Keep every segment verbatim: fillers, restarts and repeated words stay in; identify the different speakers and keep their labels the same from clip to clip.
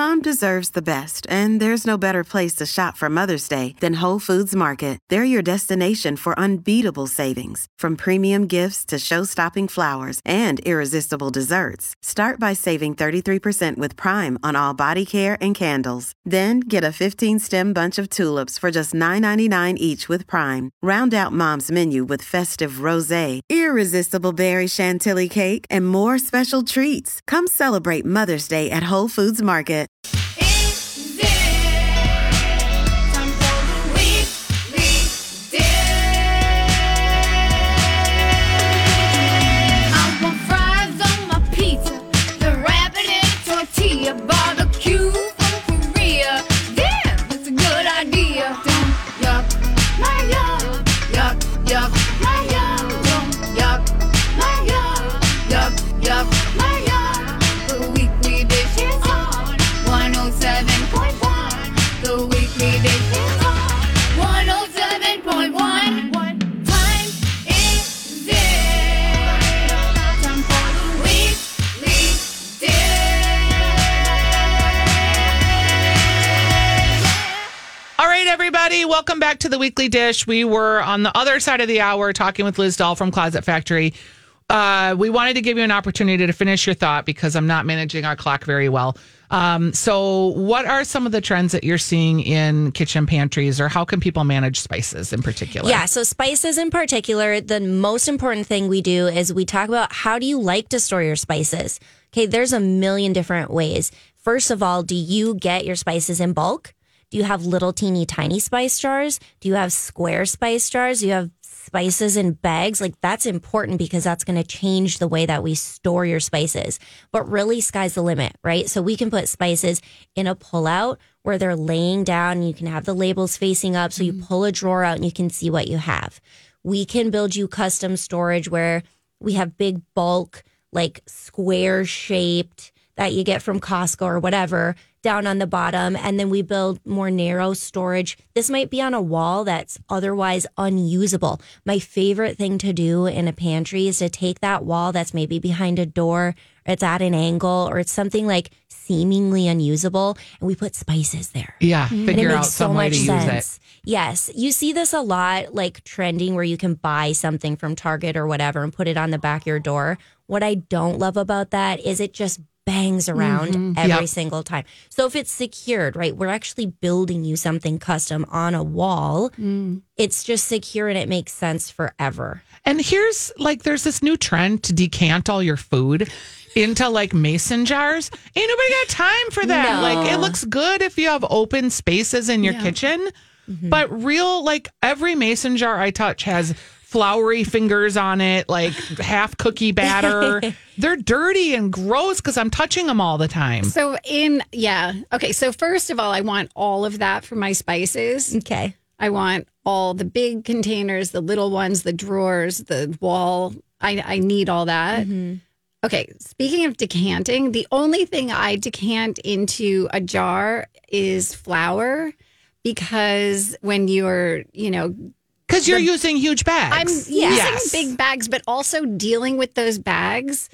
Speaker 1: Mom deserves the best, and there's no better place to shop for Mother's Day than Whole Foods Market. They're your destination for unbeatable savings, from premium gifts to show-stopping flowers and irresistible desserts. Start by saving thirty-three percent with Prime on all body care and candles. Then get a fifteen-stem bunch of tulips for just nine ninety-nine each with Prime. Round out Mom's menu with festive rosé, irresistible berry chantilly cake, and more special treats. Come celebrate Mother's Day at Whole Foods Market.
Speaker 2: Is it time for the weekly dish? I want fries on my pizza, the rabbit tortilla, barbecue from Korea. Damn, it's a good idea. Don't yuck my yum, yuck yuck my yum, don't yuck my yum, yuck yuck my yum. The weekly dish is on one oh seven point one. The weekly dish is on one oh seven point one. What time is it? Time for the weekly dish.
Speaker 3: All right, everybody, welcome back to the Weekly Dish. We were on the other side of the hour talking with Liz Dahl from Closet Factory. Uh, we wanted to give you an opportunity to finish your thought because I'm not managing our clock very well. Um, so what are some of the trends that you're seeing in kitchen pantries, or how can people manage spices in particular?
Speaker 4: Yeah, so spices in particular, the most important thing we do is we talk about how do you like to store your spices? Okay, there's a million different ways. First of all, do you get your spices in bulk? Do you have little teeny tiny spice jars? Do you have square spice jars? Do you have spices in bags? Like, that's important because that's going to change the way that we store your spices. But really, sky's the limit, right? So we can put spices in a pullout where they're laying down and you can have the labels facing up. So you pull a drawer out and you can see what you have. We can build you custom storage where we have big bulk, like square shaped that you get from Costco or whatever down on the bottom. And then we build more narrow storage. This might be on a wall that's otherwise unusable. My favorite thing to do in a pantry is to take that wall that's maybe behind a door, or it's at an angle, or it's something like seemingly unusable, and we put spices there.
Speaker 3: Yeah,
Speaker 4: And it
Speaker 3: figure
Speaker 4: makes
Speaker 3: out
Speaker 4: so
Speaker 3: some way
Speaker 4: much
Speaker 3: to use
Speaker 4: sense.
Speaker 3: it.
Speaker 4: Yes, you see this a lot, like trending where you can buy something from Target or whatever and put it on the back of your door. What I don't love about that is it just bangs around
Speaker 3: Mm-hmm.
Speaker 4: every
Speaker 3: Yep.
Speaker 4: single time. So if it's secured, right, we're actually building you something custom on a wall.
Speaker 3: Mm.
Speaker 4: It's just secure and it makes sense forever.
Speaker 3: And here's like, there's this new trend to decant all your food into like mason jars. Ain't nobody got time for that.
Speaker 4: No.
Speaker 3: Like, it looks good if you have open spaces in your kitchen, but real, like every mason jar I touch has floury fingers on it, like half cookie batter. They're dirty and gross because I'm touching them all the time.
Speaker 5: So in, yeah. Okay. So first of all, I want all of that for my spices.
Speaker 4: Okay.
Speaker 5: I want all the big containers, the little ones, the drawers, the wall. I, I need all that.
Speaker 4: Mm-hmm.
Speaker 5: Okay. Speaking of decanting, the only thing I decant into a jar is flour, because when you're, you know,
Speaker 3: Because you're using huge bags.
Speaker 5: I'm using
Speaker 3: Yes.
Speaker 5: big bags, but also dealing with those bags.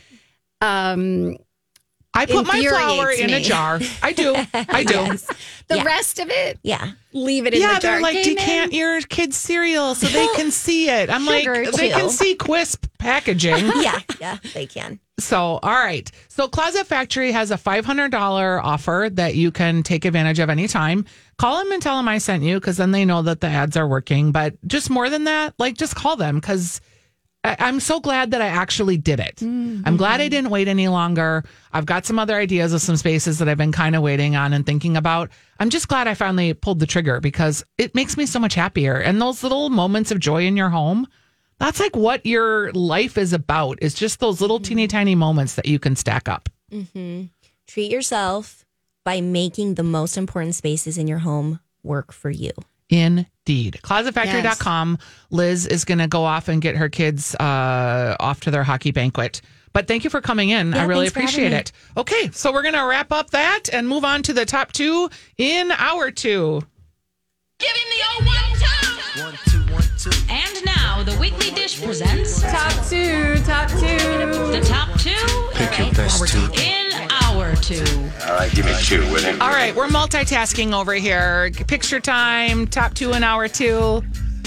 Speaker 5: Um,
Speaker 3: I put my flour
Speaker 5: infuriates
Speaker 3: in a
Speaker 5: me.
Speaker 3: jar. I do. I do.
Speaker 4: Yes.
Speaker 5: the
Speaker 4: Yeah.
Speaker 5: rest of it,
Speaker 4: Yeah.
Speaker 5: leave it in
Speaker 3: Yeah,
Speaker 5: the jar.
Speaker 3: they're like,
Speaker 5: Cayman.
Speaker 3: decant your kids' cereal so they can see it. I'm like,
Speaker 4: Sugar,
Speaker 3: they can
Speaker 4: too.
Speaker 3: see Quisp packaging.
Speaker 4: Yeah. Yeah. They can.
Speaker 3: So, all right. So, Closet Factory has a five hundred dollars offer that you can take advantage of anytime. Call them and tell them I sent you, because then they know that the ads are working. But just more than that, like, just call them, because I'm so glad that I actually did it. Mm-hmm. I'm glad I didn't wait any longer. I've got some other ideas of some spaces that I've been kind of waiting on and thinking about. I'm just glad I finally pulled the trigger, because it makes me so much happier. And those little moments of joy in your home, that's like what your life is about. It's just those little teeny tiny moments that you can stack up.
Speaker 4: Mm-hmm. Treat yourself by making the most important spaces in your home work for you.
Speaker 3: Indeed. closet factory dot com. Yes. Liz is going to go off and get her kids uh, off to their hockey banquet. But thank you for coming in.
Speaker 4: Yeah,
Speaker 3: I really
Speaker 4: thanks for
Speaker 3: appreciate
Speaker 4: having
Speaker 3: it. Okay, so we're going to wrap up that and move on to the top two in hour two.
Speaker 2: Give him the old one, two.
Speaker 6: One, two, one, two.
Speaker 7: And now the Weekly Dish presents
Speaker 5: Top two, top two.
Speaker 7: the top two
Speaker 6: Pick your best two.
Speaker 7: in our hour two.
Speaker 6: All right, give me two, will you?
Speaker 3: All right, we're multitasking over here. Picture time, top two in hour two.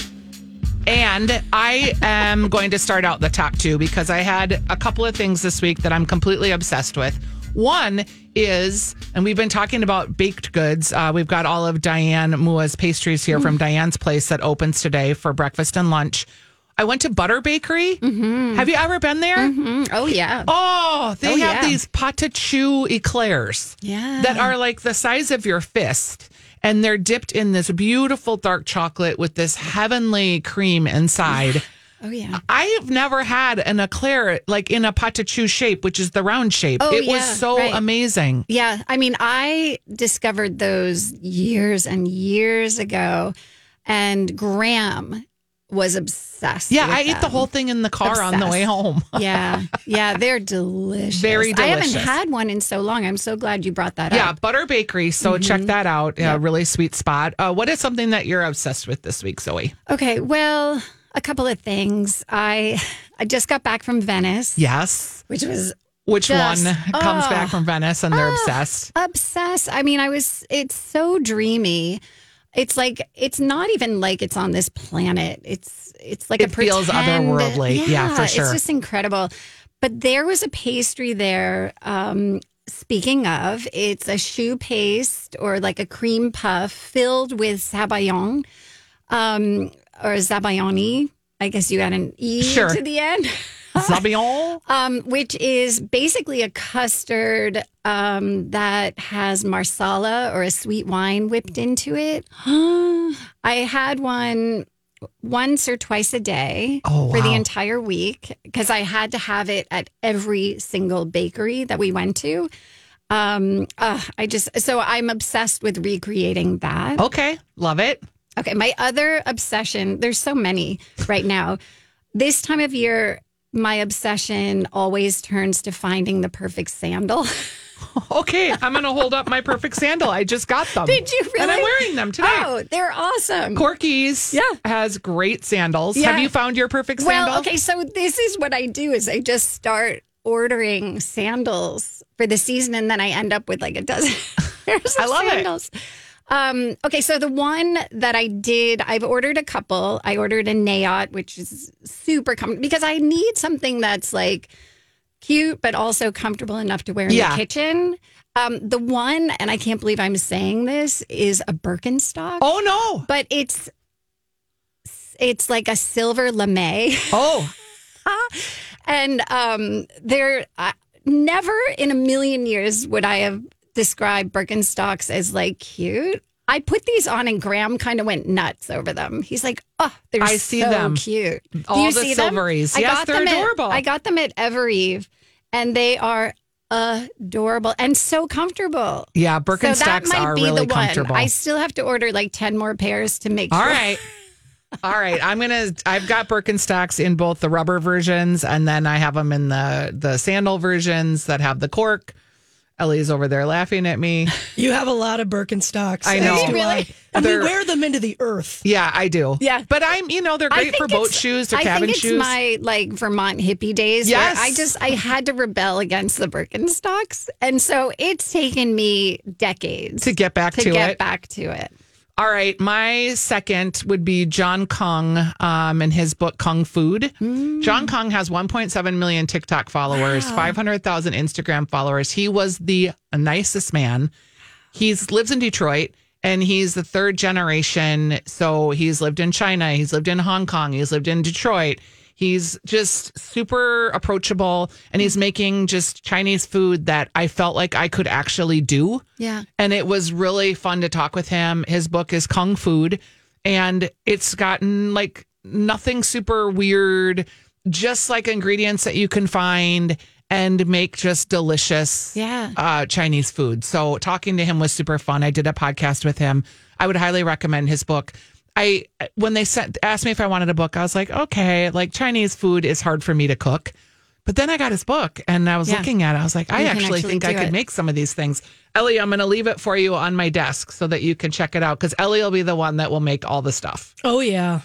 Speaker 3: And I am going to start out the top two because I had a couple of things this week that I'm completely obsessed with. One is, and we've been talking about baked goods. Uh, we've got all of Diane Mua's pastries here from Diane's Place that opens today for breakfast and lunch. I went to Butter Bakery. Mm-hmm. Have you ever been there?
Speaker 5: Mm-hmm. Oh, yeah.
Speaker 3: Oh, they
Speaker 5: Oh,
Speaker 3: have
Speaker 5: yeah.
Speaker 3: these pot de choux eclairs
Speaker 5: Yeah.
Speaker 3: that are like the size of your fist. And they're dipped in this beautiful dark chocolate with this heavenly cream inside.
Speaker 5: Oh, yeah.
Speaker 3: I've never had an eclair like in a pot de choux shape, which is the round shape.
Speaker 5: Oh,
Speaker 3: it was
Speaker 5: yeah,
Speaker 3: so
Speaker 5: right.
Speaker 3: amazing.
Speaker 5: Yeah. I mean, I discovered those years and years ago, and Graham was obsessed.
Speaker 3: Yeah,
Speaker 5: with
Speaker 3: I ate the
Speaker 5: them.
Speaker 3: whole thing in the car on the
Speaker 5: Obsessed.
Speaker 3: way home.
Speaker 5: Yeah. Yeah. They're delicious.
Speaker 3: Very
Speaker 5: I haven't
Speaker 3: delicious.
Speaker 5: had one in so long. I'm so glad you brought that
Speaker 3: Yeah,
Speaker 5: up.
Speaker 3: Butter Bakery. So
Speaker 5: Mm-hmm.
Speaker 3: check that out. A really sweet spot. Uh, what is something that you're obsessed with this week, Zoe?
Speaker 5: Okay. Well, a couple of things. I I just got back from Venice,
Speaker 3: Yes.
Speaker 5: which was
Speaker 3: Which
Speaker 5: Just-
Speaker 3: one comes
Speaker 5: oh.
Speaker 3: back from Venice and they're obsessed?
Speaker 5: obsessed. I mean, I was, it's so dreamy. It's like, it's not even like it's on this planet. It's, it's like
Speaker 3: It
Speaker 5: a
Speaker 3: feels
Speaker 5: pretend-
Speaker 3: otherworldly. Yeah, for sure.
Speaker 5: It's just incredible. But there was a pastry there. Um, speaking of, it's a choux paste or like a cream puff filled with sabayon, um, or zabayoni. I guess you add an E
Speaker 3: Sure.
Speaker 5: to the end.
Speaker 3: Sabion?
Speaker 5: Um, which is basically a custard um, that has marsala or a sweet wine whipped into it. I had one once or twice a day
Speaker 3: Oh,
Speaker 5: for the
Speaker 3: wow.
Speaker 5: entire week because I had to have it at every single bakery that we went to. Um, uh, I just so I'm obsessed with recreating that.
Speaker 3: Okay. Love it.
Speaker 5: Okay, my other obsession, there's so many right now. This time of year, my obsession always turns to finding the perfect sandal.
Speaker 3: Okay. I'm going to hold up my perfect sandal. I just got them.
Speaker 5: Did you really?
Speaker 3: And I'm wearing them today.
Speaker 5: Oh, they're awesome.
Speaker 3: Corky's
Speaker 5: Yeah.
Speaker 3: has great sandals.
Speaker 5: Yeah.
Speaker 3: Have you found your perfect
Speaker 5: well,
Speaker 3: sandal?
Speaker 5: okay, so this is what I do is I just start ordering sandals for the season and then I end up with like a dozen pairs of
Speaker 3: I love it.
Speaker 5: sandals. Um, okay, so the one that I did, I've ordered a couple. I ordered a Nayot, which is super comfortable because I need something that's like cute, but also comfortable enough to wear in
Speaker 3: Yeah.
Speaker 5: the kitchen. Um, the one, and I can't believe I'm saying this, is a Birkenstock.
Speaker 3: Oh, no.
Speaker 5: But it's it's like a silver lame.
Speaker 3: Oh,
Speaker 5: And um, there, uh, never in a million years would I have described Birkenstocks as like cute. I put these on and Graham kind of went nuts over them. He's like, oh, they're
Speaker 3: I see
Speaker 5: so
Speaker 3: them.
Speaker 5: cute. Do
Speaker 3: All
Speaker 5: you
Speaker 3: the
Speaker 5: see them?
Speaker 3: silveries.
Speaker 5: I
Speaker 3: Yes,
Speaker 5: got
Speaker 3: they're
Speaker 5: them at-
Speaker 3: adorable.
Speaker 5: I got them at Evereve and they are adorable and so comfortable.
Speaker 3: yeah.
Speaker 5: So that
Speaker 3: Birkenstocks
Speaker 5: might
Speaker 3: are
Speaker 5: be
Speaker 3: really
Speaker 5: the one.
Speaker 3: comfortable.
Speaker 5: I still have to order like ten more pairs to make
Speaker 3: All
Speaker 5: sure.
Speaker 3: right. All right. I'm going to, I've got Birkenstocks in both the rubber versions and then I have them in the, the sandal versions that have the cork. Ellie's over there laughing at me.
Speaker 8: You have a lot of Birkenstocks.
Speaker 3: I know.
Speaker 8: as do
Speaker 5: Really?
Speaker 8: I. And we
Speaker 3: They're-
Speaker 8: wear them into the earth.
Speaker 3: Yeah, I do.
Speaker 5: Yeah.
Speaker 3: But I'm, you know, they're
Speaker 5: I
Speaker 3: great
Speaker 5: think
Speaker 3: for boat
Speaker 5: it's-
Speaker 3: shoes, they're
Speaker 5: I
Speaker 3: cabin
Speaker 5: think it's
Speaker 3: shoes.
Speaker 5: my like Vermont hippie days.
Speaker 3: Yes.
Speaker 5: Where I just I had to rebel against the Birkenstocks, and so it's taken me decades
Speaker 3: To get back to
Speaker 5: get
Speaker 3: it.
Speaker 5: back to it.
Speaker 3: All right, my second would be John Kong um, and his book Kung Food.
Speaker 5: Mm.
Speaker 3: John Kong has one point seven million TikTok followers, five hundred thousand Instagram followers. He was the nicest man. He's lives in Detroit and he's the third generation. So he's lived in China, he's lived in Hong Kong, he's lived in Detroit. He's just super approachable and he's making just Chinese food that I felt like I could actually do.
Speaker 5: Yeah.
Speaker 3: And it was really fun to talk with him. His book is Kung Food, and it's gotten like nothing super weird, just like ingredients that you can find and make just delicious
Speaker 5: Yeah.
Speaker 3: uh, Chinese food. So talking to him was super fun. I did a podcast with him. I would highly recommend his book. I when they sent, asked me if I wanted a book, I was like, okay, like Chinese food is hard for me to cook. But then I got his book and I was
Speaker 5: Yeah.
Speaker 3: looking at it. I was like, I
Speaker 5: You can
Speaker 3: actually
Speaker 5: actually
Speaker 3: think I
Speaker 5: do
Speaker 3: could
Speaker 5: it.
Speaker 3: make some of these things. Ellie, I'm going to leave it for you on my desk so that you can check it out because Ellie will be the one that will make all the stuff.
Speaker 8: Oh, yeah.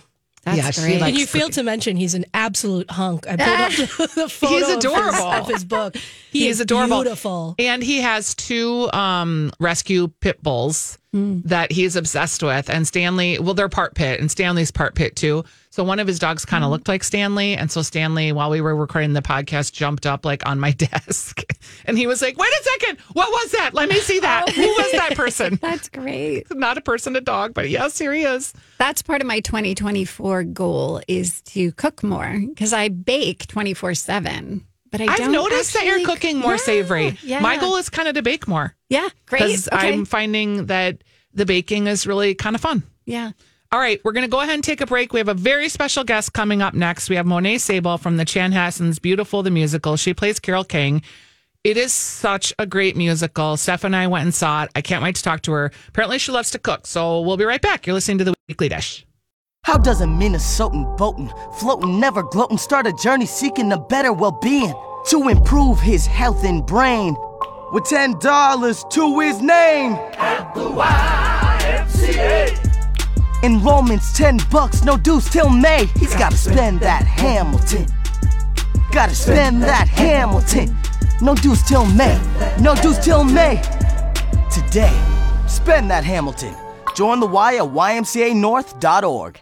Speaker 5: That's
Speaker 3: Yeah, she
Speaker 5: great.
Speaker 3: likes
Speaker 8: And you failed
Speaker 3: cooking.
Speaker 8: to mention he's an absolute hunk. I pulled up the, the photo
Speaker 3: He's
Speaker 8: of his-
Speaker 3: adorable.
Speaker 8: Of, his, book. He
Speaker 3: He's
Speaker 8: is
Speaker 3: adorable.
Speaker 8: beautiful.
Speaker 3: And he has two um, rescue pit bulls that he's obsessed with. And Stanley, well, they're part pit, and Stanley's part pit too. So one of his dogs kind of looked like Stanley. And so Stanley, while we were recording the podcast, jumped up like on my desk. And he was like, wait a second. What was that? Let me see that. Who was that person?
Speaker 5: That's great.
Speaker 3: Not a person, a dog, but yes, here he is.
Speaker 5: That's part of my twenty twenty-four goal is to cook more because I bake twenty-four seven. But I
Speaker 3: I've
Speaker 5: don't
Speaker 3: noticed that you're
Speaker 5: actually-
Speaker 3: cooking more
Speaker 5: Yeah,
Speaker 3: savory.
Speaker 5: Yeah.
Speaker 3: My goal is kind of to bake more.
Speaker 5: Yeah, great.
Speaker 3: Because
Speaker 5: Okay.
Speaker 3: I'm finding that the baking is really kind of fun.
Speaker 5: yeah.
Speaker 3: All right, we're going to go ahead and take a break. We have a very special guest coming up next. We have Monet Sable from the Chanhassens' Beautiful the Musical. She plays Carole King. It is such a great musical. Steph and I went and saw it. I can't wait to talk to her. Apparently, she loves to cook. So we'll be right back. You're listening to The Weekly Dish.
Speaker 9: How does a Minnesotan boatin', floating, never gloating, start a journey seeking a better well-being to improve his health and brain with ten dollars to his name? At the Y M C A. Enrollment's ten bucks, no dues till May. He's gotta spend that Hamilton. Gotta spend that Hamilton. No dues till May. No dues till May. Today, spend that Hamilton. Join the Y at y m c a north dot org.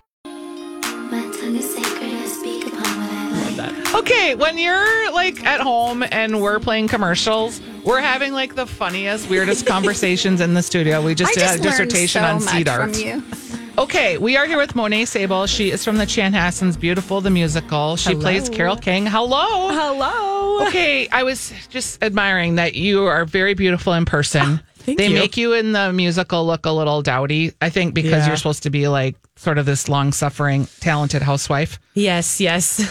Speaker 3: Okay, when you're like at home and we're playing commercials, we're having like the funniest, weirdest conversations in the studio. We just
Speaker 5: I
Speaker 3: did
Speaker 5: just
Speaker 3: a dissertation
Speaker 5: learned so
Speaker 3: on seed
Speaker 5: much
Speaker 3: art.
Speaker 5: from you.
Speaker 3: Okay, we are here with Monet Sable. She is from the Chanhassens' Beautiful the Musical. She plays Carole King. Hello.
Speaker 10: Hello.
Speaker 3: Okay, I was just admiring that you are very beautiful in person.
Speaker 10: Thank
Speaker 3: they
Speaker 10: you.
Speaker 3: make you in the musical look a little dowdy, I think, because
Speaker 10: Yeah.
Speaker 3: you're supposed to be like sort of this long-suffering, talented housewife.
Speaker 10: Yes, yes.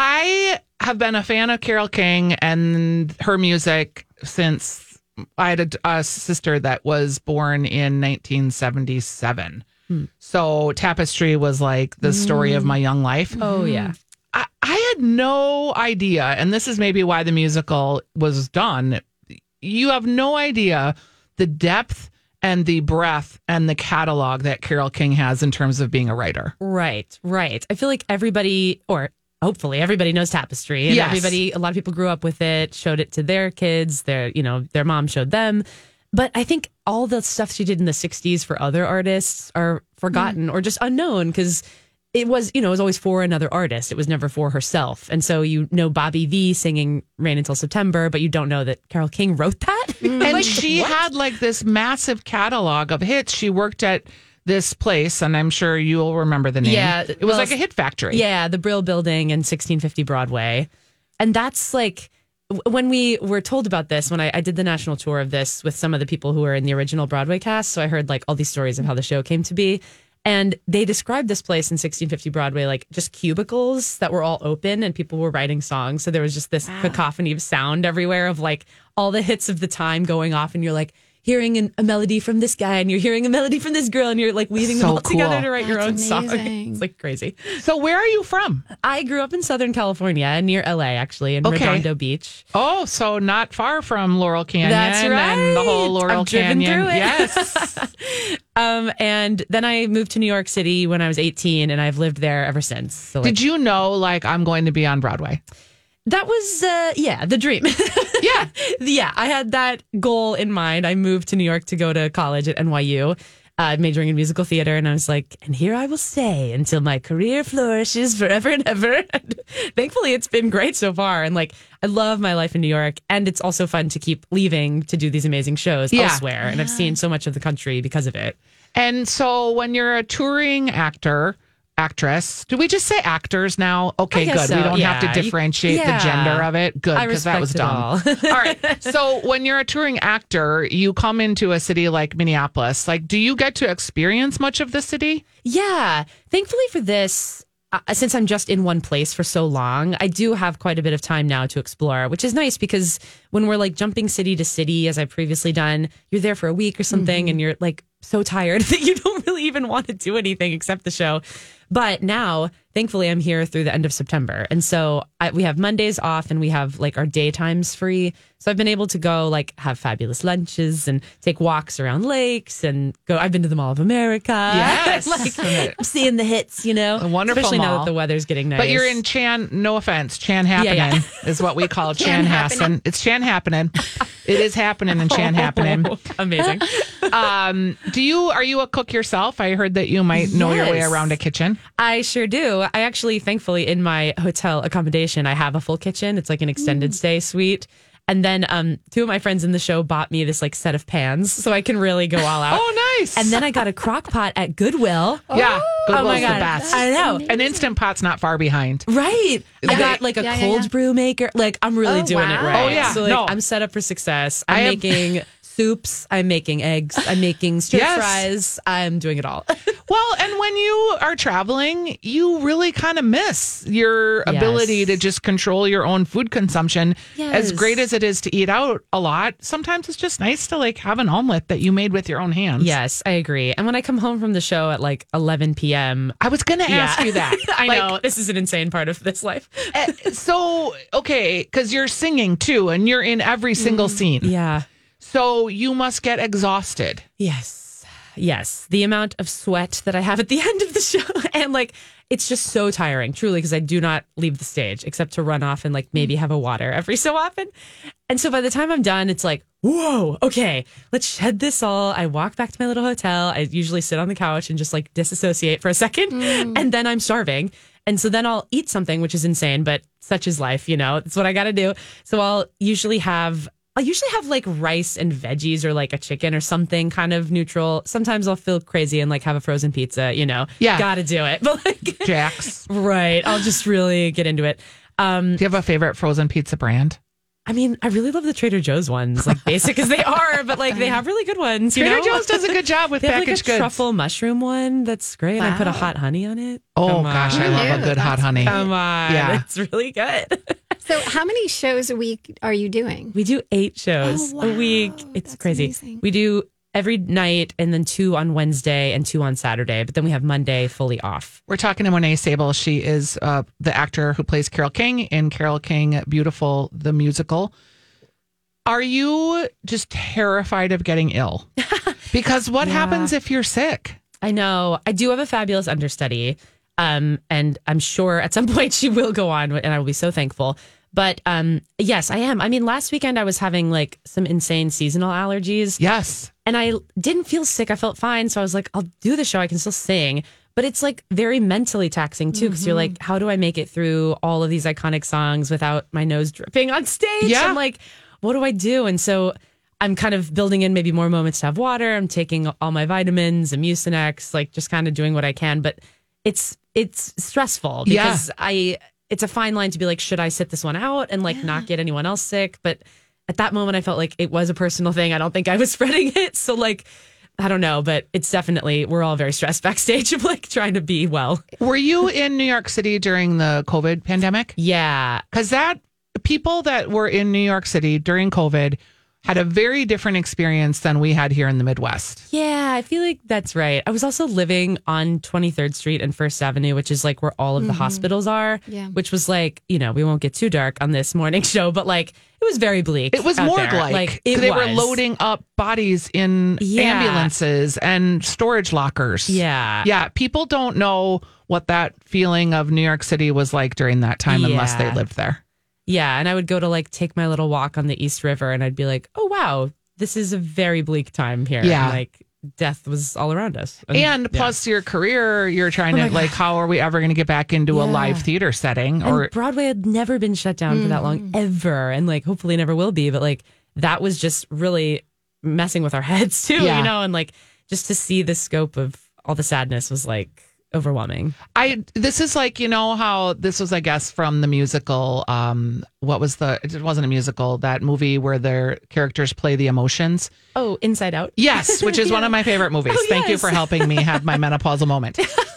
Speaker 3: I have been a fan of Carole King and her music since I had a, a sister that was born in nineteen seventy-seven.
Speaker 10: Hmm.
Speaker 3: So Tapestry was like the story of my young life.
Speaker 10: Oh, yeah.
Speaker 3: I, I had no idea, and this is maybe why the musical was done. You have no idea the depth and the breadth and the catalog that Carole King has in terms of being a writer.
Speaker 10: Right, right. I feel like everybody, or hopefully everybody knows Tapestry. And
Speaker 3: Yes.
Speaker 10: everybody, a lot of people grew up with it, showed it to their kids, their, you know, their mom showed them. But I think all the stuff she did in the sixties for other artists are forgotten or just unknown because it was, you know, it was always for another artist. It was never for herself. And so you know Bobby V singing Rain Until September, but you don't know that Carole King wrote that.
Speaker 3: And
Speaker 10: Like,
Speaker 3: she
Speaker 10: what?
Speaker 3: had like this massive catalog of hits. She worked at this place, and I'm sure you'll remember the name.
Speaker 10: Yeah,
Speaker 3: It was
Speaker 10: well,
Speaker 3: like a hit factory.
Speaker 10: Yeah, the Brill Building and sixteen fifty Broadway. And that's like, w- when we were told about this, when I, I did the national tour of this with some of the people who were in the original Broadway cast, so I heard like all these stories of how the show came to be. And they described this place in sixteen fifty Broadway like just cubicles that were all open and people were writing songs. So there was just this cacophony of sound everywhere of like all the hits of the time going off. And you're like hearing an, a melody from this guy and you're hearing a melody from this girl and you're like weaving them
Speaker 3: So
Speaker 10: all together
Speaker 3: cool.
Speaker 10: to write your own
Speaker 5: That's
Speaker 10: song.
Speaker 5: amazing.
Speaker 10: It's like crazy.
Speaker 3: So where are you from?
Speaker 10: I grew up in Southern California near L A, actually, in
Speaker 3: Okay.
Speaker 10: Redondo Beach.
Speaker 3: Oh, so not far from Laurel Canyon.
Speaker 10: That's
Speaker 3: And the whole
Speaker 10: right.
Speaker 3: Laurel
Speaker 10: I've driven
Speaker 3: Canyon.
Speaker 10: through it.
Speaker 3: Yes.
Speaker 10: Um, and then I moved to New York City when I was eighteen, and I've lived there ever since. So like,
Speaker 3: Did you know, like, I'm going to be on Broadway?
Speaker 10: that was, uh, yeah, the dream.
Speaker 3: Yeah.
Speaker 10: yeah, I had that goal in mind. I moved to New York to go to college at N Y U, uh, majoring in musical theater. And I was like, and here I will stay until my career flourishes forever and ever. And thankfully, it's been great so far. And like, I love my life in New York. And it's also fun to keep leaving to do these amazing shows
Speaker 3: Yeah.
Speaker 10: elsewhere. And I've seen so much of the country because of it.
Speaker 3: And so when you're a touring actor, actress, do we just say actors now? Okay,
Speaker 10: I guess
Speaker 3: good. We
Speaker 10: so,
Speaker 3: don't have
Speaker 10: yeah.
Speaker 3: to
Speaker 10: You-
Speaker 3: differentiate
Speaker 10: yeah.
Speaker 3: the gender of it. Good,
Speaker 10: I
Speaker 3: because that was
Speaker 10: respect
Speaker 3: dumb.
Speaker 10: it all.
Speaker 3: All right. So when you're a touring actor, you come into a city like Minneapolis. Like, do you get to experience much of the city?
Speaker 10: Yeah. Thankfully for this, uh, since I'm just in one place for so long, I do have quite a bit of time now to explore, which is nice because when we're like jumping city to city, as I've previously done, you're there for a week or something and you're like so tired that you don't really even want to do anything except the show. But now, thankfully, I'm here through the end of September. And so I, we have Mondays off and we have like our daytimes free. So I've been able to go like have fabulous lunches and take walks around lakes and go. I've been to the Mall of America.
Speaker 3: Yes.
Speaker 10: like I'm seeing the hits, you know,
Speaker 3: A wonderful
Speaker 10: especially now
Speaker 3: mall.
Speaker 10: that the weather's getting nice.
Speaker 3: But you're in Chan, no offense, Chan Happening
Speaker 10: Yeah,
Speaker 3: is what we call Chan Hassan. It's Chan Happening. It is happening in Chan Happening.
Speaker 10: Amazing.
Speaker 3: Um, do you, are you a cook yourself? I heard that you might know your way
Speaker 10: Yes.
Speaker 3: around a kitchen.
Speaker 10: I sure do. I actually, thankfully, in my hotel accommodation, I have a full kitchen. It's like an extended stay suite. And then um, two of my friends in the show bought me this like set of pans so I can really go all out.
Speaker 3: Oh, nice.
Speaker 10: And then I got a crock pot at Goodwill.
Speaker 3: Yeah. Goodwill's
Speaker 10: Oh my
Speaker 3: the
Speaker 10: God.
Speaker 3: best.
Speaker 10: I know.
Speaker 3: An Instant Pot's not far behind.
Speaker 10: Right. I
Speaker 3: Yeah.
Speaker 10: got like a
Speaker 5: Yeah, yeah,
Speaker 10: cold
Speaker 5: yeah.
Speaker 10: brew maker. Like I'm really
Speaker 5: Oh,
Speaker 10: doing
Speaker 5: wow.
Speaker 10: it right.
Speaker 3: Oh, yeah.
Speaker 10: So like
Speaker 3: No.
Speaker 10: I'm set up for success.
Speaker 3: I
Speaker 10: I'm
Speaker 3: have-
Speaker 10: making soups. I'm making eggs. I'm making stir
Speaker 3: Yes.
Speaker 10: fries. I'm doing it all.
Speaker 3: Well, and when you are traveling, you really kind of miss your
Speaker 10: Yes.
Speaker 3: ability to just control your own food consumption. As
Speaker 10: Yes.
Speaker 3: great as it is to eat out a lot, sometimes it's just nice to like have an omelet that you made with your own hands.
Speaker 10: Yes, I agree. And when I come home from the show at like eleven p.m.,
Speaker 3: I was going to ask you that.
Speaker 10: I
Speaker 3: Like,
Speaker 10: know this is an insane part of this life.
Speaker 3: eh, so, okay, because you're singing too, and you're in every single scene.
Speaker 10: Yeah.
Speaker 3: So you must get exhausted.
Speaker 10: Yes. Yes. The amount of sweat that I have at the end of the show. And like, it's just so tiring, truly, because I do not leave the stage except to run off and like maybe have a water every so often. And so by the time I'm done, it's like, whoa, okay, let's shed this all. I walk back to my little hotel. I usually sit on the couch and just like disassociate for a second. And then I'm starving. And so then I'll eat something, which is insane, but such is life, you know, it's what I got to do. So I'll usually have I usually have like rice and veggies or like a chicken or something kind of neutral. Sometimes I'll feel crazy and like have a frozen pizza, you know.
Speaker 3: Yeah.
Speaker 10: Gotta do it. But like
Speaker 3: Jax.
Speaker 10: right. I'll just really get into it. Um,
Speaker 3: Do you have a favorite frozen pizza brand?
Speaker 10: I mean, I really love the Trader Joe's ones, like basic as they are, but like they have really good ones. You
Speaker 3: Trader
Speaker 10: know?
Speaker 3: Joe's does a good job with
Speaker 10: They have like a
Speaker 3: packaged goods.
Speaker 10: truffle mushroom one that's great. And I put a
Speaker 5: Wow.
Speaker 10: hot honey on it.
Speaker 3: Oh
Speaker 10: Come
Speaker 3: gosh, I
Speaker 10: on.
Speaker 3: love a
Speaker 5: Ew,
Speaker 3: good hot
Speaker 5: that's
Speaker 3: honey.
Speaker 10: Come on.
Speaker 3: Yeah.
Speaker 10: It's really good.
Speaker 5: So, how many shows a week are you doing?
Speaker 10: We do eight shows
Speaker 5: Oh,
Speaker 10: a week.
Speaker 5: wow.
Speaker 10: It's
Speaker 5: That's
Speaker 10: crazy.
Speaker 5: amazing.
Speaker 10: We do every night and then two on Wednesday and two on Saturday, but then we have Monday fully off.
Speaker 3: We're talking to Monet Sable. She is uh, the actor who plays Carole King in Carole King Beautiful, the musical. Are you just terrified of getting ill? Because what
Speaker 10: Yeah.
Speaker 3: happens if you're sick?
Speaker 10: I know. I do have a fabulous understudy. Um, and I'm sure at some point she will go on and I will be so thankful. But um, yes, I am. I mean, last weekend I was having like some insane seasonal allergies.
Speaker 3: Yes.
Speaker 10: And I didn't feel sick. I felt fine. So I was like, I'll do the show. I can still sing. But it's like very mentally taxing too, because you're like, how do I make it through all of these iconic songs without my nose dripping on stage?
Speaker 3: Yeah.
Speaker 10: I'm like, what do I do? And so I'm kind of building in maybe more moments to have water. I'm taking all my vitamins and Mucinex, like just kind of doing what I can. But it's it's stressful
Speaker 3: Yeah.
Speaker 10: because I it's a fine line to be like, should I sit this one out and like not get anyone else sick? But at that moment, I felt like it was a personal thing. I don't think I was spreading it. So like, I don't know, but it's definitely, we're all very stressed backstage of like trying to be well.
Speaker 3: Were you in New York City during the COVID pandemic?
Speaker 10: Yeah.
Speaker 3: Because that people that were in New York City during COVID had a very different experience than we had here in the Midwest.
Speaker 10: Yeah, I feel like that's right. I was also living on twenty-third Street and First Avenue, which is like where all of the hospitals are,
Speaker 5: Yeah.
Speaker 10: which was like, you know, we won't get too dark on this morning show, but like it was very bleak.
Speaker 3: It was
Speaker 10: out
Speaker 3: morgue
Speaker 10: there.
Speaker 3: like.
Speaker 10: it
Speaker 3: They
Speaker 10: was.
Speaker 3: were loading up bodies in
Speaker 10: Yeah.
Speaker 3: ambulances and storage lockers.
Speaker 10: Yeah.
Speaker 3: Yeah. People don't know what that feeling of New York City was like during that time unless they
Speaker 10: Yeah.
Speaker 3: lived there.
Speaker 10: Yeah, and I would go to like take my little walk on the East River and I'd be like, oh, wow, this is a very bleak time here.
Speaker 3: Yeah.
Speaker 10: And, like death was all around us.
Speaker 3: And
Speaker 10: yeah.
Speaker 3: plus your career, you're trying
Speaker 10: Oh
Speaker 3: to
Speaker 10: my God.
Speaker 3: like, how are we ever going to get back into a
Speaker 10: Yeah.
Speaker 3: live theater setting?
Speaker 10: And
Speaker 3: Or
Speaker 10: Broadway had never been shut down for that long ever. And like, hopefully never will be. But like, that was just really messing with our heads too,
Speaker 3: Yeah.
Speaker 10: you know? And like, just to see the scope of all the sadness was like overwhelming.
Speaker 3: I this is like, you know how this was, I guess, from the musical. Um, what was the? It wasn't a musical. That movie where their characters play the emotions.
Speaker 10: Oh, Inside Out.
Speaker 3: Yes, which is one of my favorite movies.
Speaker 10: Oh,
Speaker 3: Thank you
Speaker 10: yes.
Speaker 3: for helping me have my menopausal moment.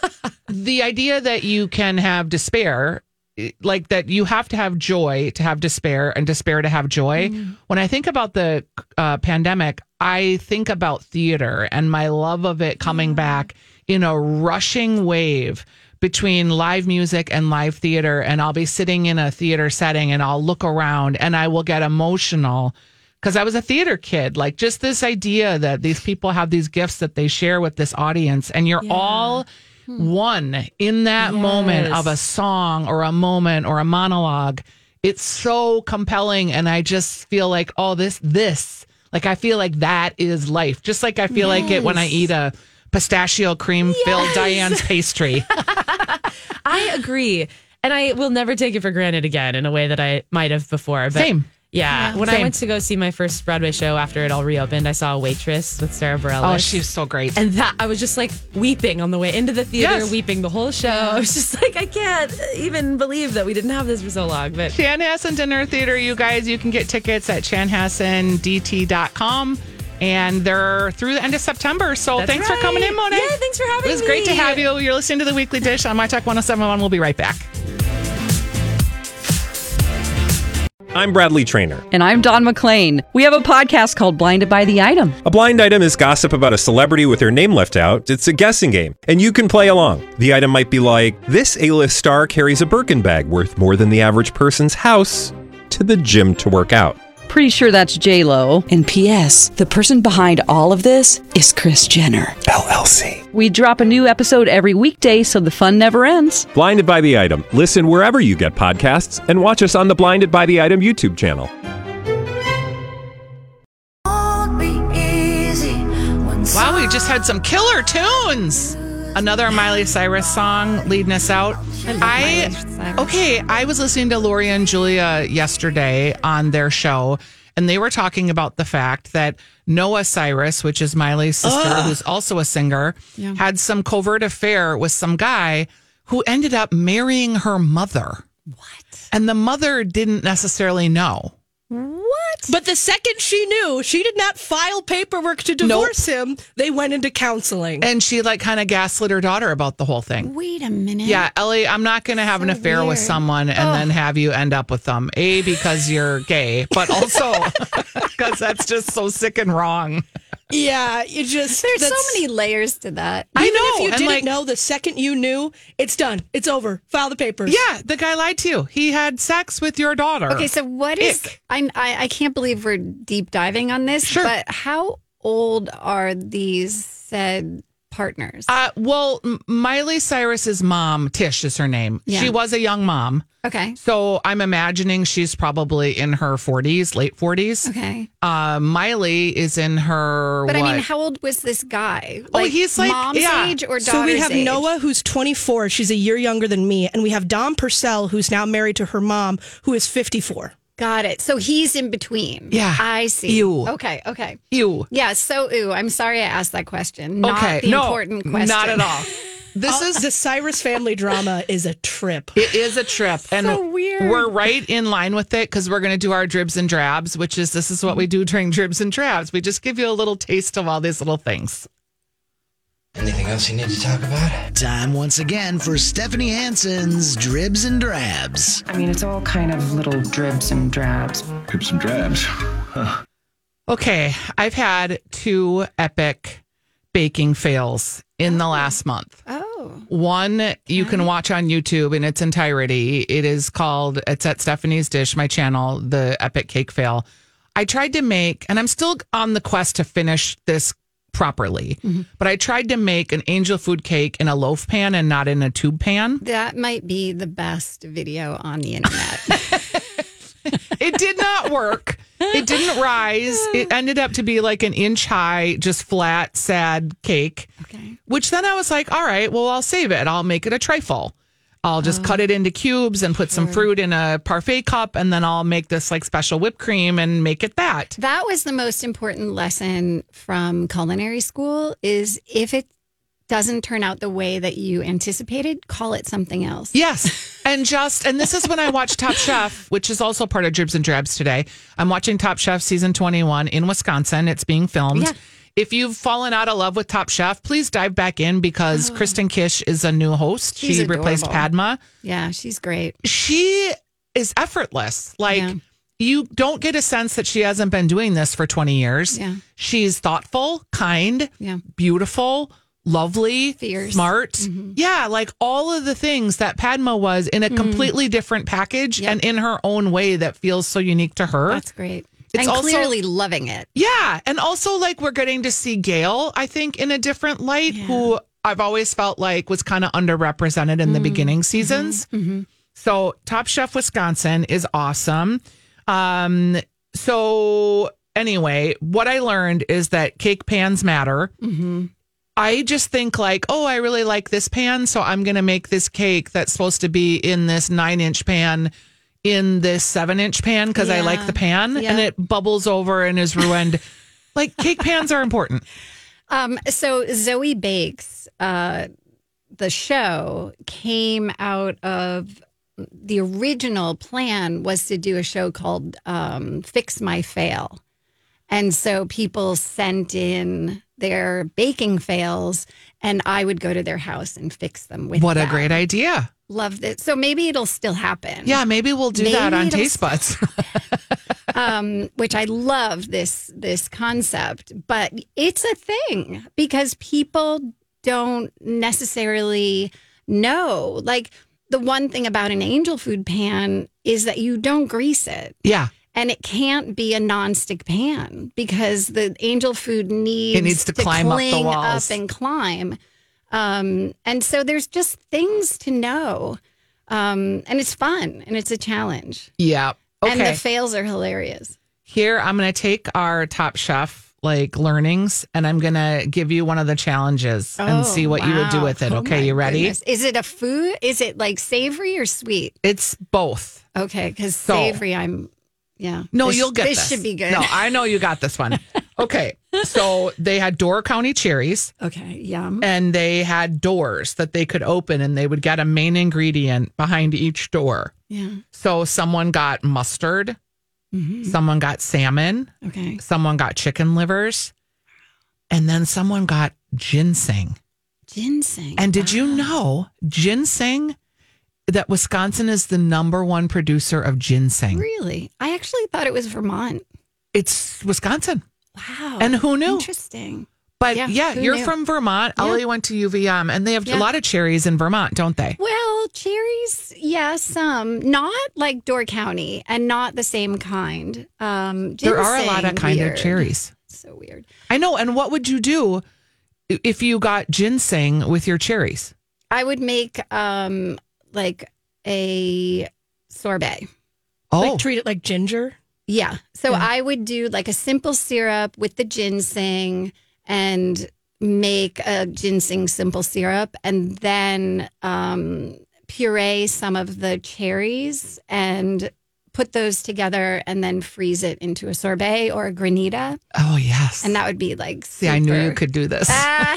Speaker 3: The idea that you can have despair, like that you have to have joy to have despair and despair to have joy. When I think about the uh, pandemic, I think about theater and my love of it coming back in a rushing wave between live music and live theater. And I'll be sitting in a theater setting and I'll look around and I will get emotional because I was a theater kid. Like just this idea that these people have these gifts that they share with this audience and you're
Speaker 5: Yeah.
Speaker 3: all one in that
Speaker 10: Yes.
Speaker 3: moment of a song or a moment or a monologue. It's so compelling. And I just feel like, oh, this, this, like, I feel like that is life. Just like I feel like it when I eat a pistachio cream filled Diane's pastry.
Speaker 10: I agree. And I will never take it for granted again in a way that I might have before. But
Speaker 3: Same.
Speaker 10: Yeah.
Speaker 3: Yeah.
Speaker 10: When
Speaker 3: Same.
Speaker 10: I went to go see my first Broadway show after it all reopened, I saw a Waitress with Sarah Bareilles.
Speaker 3: Oh, she's so great.
Speaker 10: And that I was just like weeping on the way into the theater,
Speaker 3: Yes.
Speaker 10: weeping the whole show. I was just like, I can't even believe that we didn't have this for so long. But
Speaker 3: Chanhassen Dinner Theater, you guys, you can get tickets at chanhassen d t dot com. And they're through the end of September. So
Speaker 10: That's
Speaker 3: thanks
Speaker 10: right.
Speaker 3: for coming in, Monet.
Speaker 10: Yeah, thanks for having me.
Speaker 3: It was great to have you. You're listening to The Weekly Dish on My Talk one oh seven point one. We'll be right back.
Speaker 11: I'm Bradley Trainer.
Speaker 12: And I'm Don McClain. We have a podcast called Blinded by the Item.
Speaker 11: A blind item is gossip about a celebrity with their name left out. It's a guessing game, and you can play along. The item might be like, this A-list star carries a Birkin bag worth more than the average person's house to the gym to work out.
Speaker 12: Pretty sure that's J-Lo. And P S the person behind all of this is Kris Jenner,
Speaker 11: L L C.
Speaker 12: We drop a new episode every weekday so the fun never ends.
Speaker 11: Blinded by the Item. Listen wherever you get podcasts and watch us on the Blinded by the Item YouTube channel.
Speaker 3: Wow, we just had some killer tunes. Another Miley Cyrus song leading us out. I, I okay, I was listening to Lori and Julia yesterday on their show, and they were talking about the fact that Noah Cyrus, which is Miley's sister, Ugh. who's also a singer, yeah. had some covert affair with some guy who ended up marrying her mother.
Speaker 5: What?
Speaker 3: And the mother didn't necessarily know.
Speaker 8: What? But the second she knew, she did not file paperwork to divorce nope. him. They went into counseling.
Speaker 3: And she like kind of gaslit her daughter about the whole thing.
Speaker 5: Wait a minute.
Speaker 3: Yeah, Ellie, I'm not going to have so an affair weird. with someone and oh. then have you end up with them. A, because you're gay, but also because that's just so sick and wrong.
Speaker 8: Yeah, you just
Speaker 5: there's so many layers to that.
Speaker 3: I
Speaker 8: Even
Speaker 3: know.
Speaker 8: if you
Speaker 3: and
Speaker 8: didn't
Speaker 3: like,
Speaker 8: know, the second you knew, it's done. It's over. File the papers.
Speaker 3: Yeah, the guy lied to you. He had sex with your daughter.
Speaker 5: Okay, so what is? I, I I can't believe we're deep diving on this.
Speaker 3: Sure.
Speaker 5: But how old are these said partners?
Speaker 3: Uh, well, Miley Cyrus's mom, Tish is her name. Yeah. She was a young mom.
Speaker 5: Okay.
Speaker 3: So I'm imagining she's probably in her forties, late forties.
Speaker 5: Okay.
Speaker 3: Uh, Miley is in her.
Speaker 5: But
Speaker 3: what?
Speaker 5: I mean, how old was this guy?
Speaker 3: Oh, like, he's like
Speaker 5: mom's
Speaker 3: yeah.
Speaker 5: age or daughter's
Speaker 8: So we have
Speaker 5: age?
Speaker 8: Noah, who's twenty-four. She's a year younger than me, and we have Dom Purcell, who's now married to her mom, who is fifty-four.
Speaker 5: Got it. So he's in between.
Speaker 3: Yeah.
Speaker 5: I see.
Speaker 3: Ew.
Speaker 5: Okay. Okay.
Speaker 3: Ew.
Speaker 5: Yeah. So, ooh, I'm sorry I asked that question. Not
Speaker 3: okay.
Speaker 5: the
Speaker 3: no,
Speaker 5: important question.
Speaker 3: Not at all. This
Speaker 8: all,
Speaker 3: is
Speaker 8: the Cyrus family drama is a trip.
Speaker 3: It is a trip. And
Speaker 5: so weird.
Speaker 3: We're right in line with it because we're going to do our dribs and drabs, which is this is what we do during dribs and drabs. We just give you a little taste of all these little things.
Speaker 13: Anything else you need to talk about? Time once again for Stephanie Hansen's Dribs and Drabs.
Speaker 14: I mean, it's all kind of little dribs and drabs.
Speaker 15: Dribs and drabs. Huh.
Speaker 3: Okay, I've had two epic baking fails in the last month.
Speaker 5: Oh.
Speaker 3: One okay. you can watch on YouTube in its entirety. It is called, it's at Stephanie's Dish, my channel, the epic cake fail. I tried to make, and I'm still on the quest to finish this properly, mm-hmm. but I tried to make an angel food cake in a loaf pan and not in a tube pan.
Speaker 5: That might be the best video on the internet.
Speaker 3: It did not work. It didn't rise. It ended up to be like an inch high, just flat, sad cake.
Speaker 5: Okay.
Speaker 3: Which then I was like, all right, well, I'll save it. I'll make it a trifle. I'll just oh. cut it into cubes and put some fruit in a parfait cup, and then I'll make this like special whipped cream and make it that.
Speaker 5: That was the most important lesson from culinary school is if it doesn't turn out the way that you anticipated, call it something else.
Speaker 3: Yes. And just, and this is when I watch Top Chef, which is also part of Dribs and Drabs today. I'm watching Top Chef season twenty-one in Wisconsin. It's being filmed.
Speaker 5: Yeah.
Speaker 3: If you've fallen out of love with Top Chef, please dive back in because oh. Kristen Kish is a new host.
Speaker 5: She's
Speaker 3: she
Speaker 5: adorable.
Speaker 3: replaced Padma.
Speaker 5: Yeah, she's great.
Speaker 3: She is effortless. Like, yeah. you don't get a sense that she hasn't been doing this for twenty years.
Speaker 5: Yeah.
Speaker 3: She's thoughtful, kind,
Speaker 5: Yeah.
Speaker 3: beautiful, lovely,
Speaker 5: Fierce.
Speaker 3: smart.
Speaker 5: Mm-hmm.
Speaker 3: Yeah, like all of the things that Padma was in a
Speaker 5: Mm.
Speaker 3: completely different package
Speaker 5: Yep.
Speaker 3: and in her own way that feels so unique to her.
Speaker 5: That's great.
Speaker 3: It's
Speaker 5: and
Speaker 3: also-
Speaker 5: clearly loving it.
Speaker 3: Yeah. And also, like, we're getting to see Gail, I think, in a different light, who I've always felt like was kind of underrepresented in the beginning seasons.
Speaker 5: Mm-hmm.
Speaker 3: So, Top Chef Wisconsin is awesome. Um, so, anyway, what I learned is that cake pans matter.
Speaker 5: Mm-hmm.
Speaker 3: I just think, like, oh, I really like this pan, so I'm going to make this cake that's supposed to be in this nine inch pan in this seven inch pan because I
Speaker 5: Yeah.
Speaker 3: like the pan
Speaker 5: Yeah.
Speaker 3: and it bubbles over and is ruined. Like, cake pans are important.
Speaker 5: Um, so Zoe Bakes, uh, the show came out of the original plan was to do a show called um, Fix My Fail. And so people sent in their baking fails and I would go to their house and fix them with
Speaker 3: What a
Speaker 5: them.
Speaker 3: great idea.
Speaker 5: Love this. So maybe it'll still happen.
Speaker 3: Yeah, maybe we'll do that
Speaker 5: Maybe
Speaker 3: on
Speaker 5: it'll
Speaker 3: Taste Buds.
Speaker 5: um, which I love this this concept, but it's a thing because people don't necessarily know. Like the one thing about an angel food pan is that you don't grease it.
Speaker 3: Yeah.
Speaker 5: And it can't be a nonstick pan because the angel food needs,
Speaker 3: It needs to climb up the
Speaker 5: cling
Speaker 3: walls.
Speaker 5: up and climb. Um, and so there's just things to know. Um, and it's fun and it's a challenge.
Speaker 3: Yeah. Okay.
Speaker 5: And the fails are hilarious.
Speaker 3: Here, I'm going to take our Top Chef like learnings and I'm going to give you one of the challenges and
Speaker 5: Oh,
Speaker 3: see what you would do
Speaker 5: wow.
Speaker 3: with it.
Speaker 5: Oh,
Speaker 3: Okay,
Speaker 5: my
Speaker 3: you ready?
Speaker 5: goodness. Is it a food? Is it like savory or sweet?
Speaker 3: It's both.
Speaker 5: Okay, because
Speaker 3: So-
Speaker 5: savory, I'm, yeah.
Speaker 3: No,
Speaker 5: This-
Speaker 3: you'll get this.
Speaker 5: This should be good.
Speaker 3: No, I know you got this one. Okay. So they had Door County cherries.
Speaker 5: Okay, yum.
Speaker 3: And they had doors that they could open and they would get a main ingredient behind each door.
Speaker 5: Yeah.
Speaker 3: So someone got mustard,
Speaker 5: Mhm.
Speaker 3: someone got salmon,
Speaker 5: Okay.
Speaker 3: someone got chicken livers, and then someone got ginseng.
Speaker 5: Ginseng.
Speaker 3: And did you know ginseng, that Wisconsin is the number one producer of ginseng?
Speaker 5: Really? I actually thought it was Vermont.
Speaker 3: It's Wisconsin.
Speaker 5: Wow.
Speaker 3: And who knew?
Speaker 5: Interesting.
Speaker 3: But
Speaker 5: Yeah,
Speaker 3: yeah,
Speaker 5: who
Speaker 3: you're
Speaker 5: knew?
Speaker 3: from Vermont.
Speaker 5: Yeah.
Speaker 3: Ellie went to U V M, and they have
Speaker 5: Yeah.
Speaker 3: a lot of cherries in Vermont, don't they?
Speaker 5: Well, cherries, yeah, some. Not like Door County and not the same kind. Um,
Speaker 3: There are a lot of
Speaker 5: ginseng,
Speaker 3: kind
Speaker 5: weird.
Speaker 3: of cherries.
Speaker 5: So weird.
Speaker 3: I know. And what would you do if you got ginseng with your cherries?
Speaker 5: I would make um like a sorbet.
Speaker 3: Oh,
Speaker 8: Like treat it like ginger.
Speaker 5: Yeah. So I would do like a simple syrup with the ginseng and make a ginseng simple syrup and then um, puree some of the cherries and put those together and then freeze it into a sorbet or a granita.
Speaker 3: oh yes.
Speaker 5: And that would be like
Speaker 3: See, I knew you
Speaker 5: super-
Speaker 3: could do this.
Speaker 5: Ah.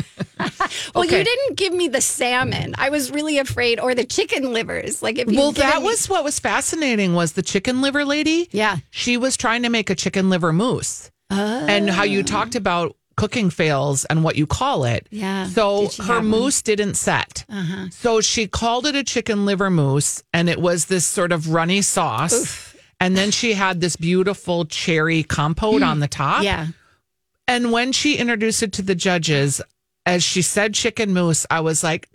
Speaker 5: Well,
Speaker 3: Okay.
Speaker 5: you didn't give me the salmon. I was really afraid, or the chicken livers. Like if you
Speaker 3: Well, that was what was fascinating was the chicken liver lady.
Speaker 5: Yeah.
Speaker 3: She was trying to make a chicken liver mousse. And how you talked about cooking fails and what you call it.
Speaker 5: Yeah.
Speaker 3: So
Speaker 5: Did she
Speaker 3: her
Speaker 5: have one?
Speaker 3: mousse didn't set.
Speaker 5: Uh-huh.
Speaker 3: So she called it a chicken liver mousse and it was this sort of runny sauce. And then she had this beautiful cherry compote on the top.
Speaker 5: Yeah.
Speaker 3: And when she introduced it to the judges, as she said chicken mousse, I was like,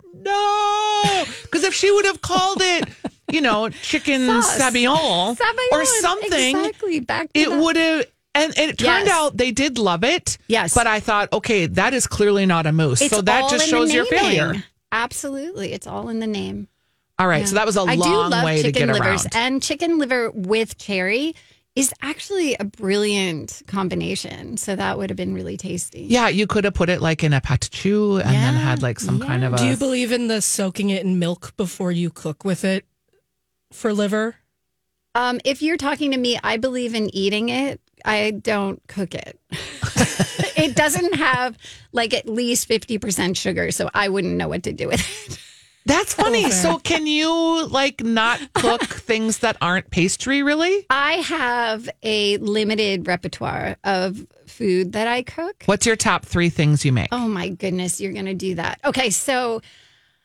Speaker 3: no. Because if she would have called it, you know, chicken
Speaker 5: Sauce.
Speaker 3: sabayon,
Speaker 5: Sabayon,
Speaker 3: or something,
Speaker 5: exactly. Back
Speaker 3: it would have. And it turned
Speaker 5: Yes.
Speaker 3: out they did love it.
Speaker 5: Yes.
Speaker 3: But I thought, okay, that is clearly not a mousse.
Speaker 5: It's
Speaker 3: so that
Speaker 5: all
Speaker 3: just
Speaker 5: in the
Speaker 3: shows your
Speaker 5: naming.
Speaker 3: failure.
Speaker 5: Absolutely. It's all in the name.
Speaker 3: All right.
Speaker 5: Yeah.
Speaker 3: So that was a
Speaker 5: I do
Speaker 3: long
Speaker 5: love
Speaker 3: way to
Speaker 5: chicken
Speaker 3: get
Speaker 5: livers,
Speaker 3: around.
Speaker 5: and chicken liver with cherry is actually a brilliant combination. So that would have been really tasty.
Speaker 3: Yeah, you could have put it like in a patachoux and then
Speaker 5: Yeah,
Speaker 3: had like some kind of a.
Speaker 8: Do you believe in the soaking it in milk before you cook with it for liver?
Speaker 5: Um, if you're talking to me, I believe in eating it. I don't cook it. It doesn't have like at least fifty percent sugar, so I wouldn't know what to do with it.
Speaker 3: That's funny. So can you like not cook things that aren't pastry really?
Speaker 5: I have a limited repertoire of food that I cook.
Speaker 3: What's your top three things you make?
Speaker 5: Oh my goodness, you're going to do that. Okay, so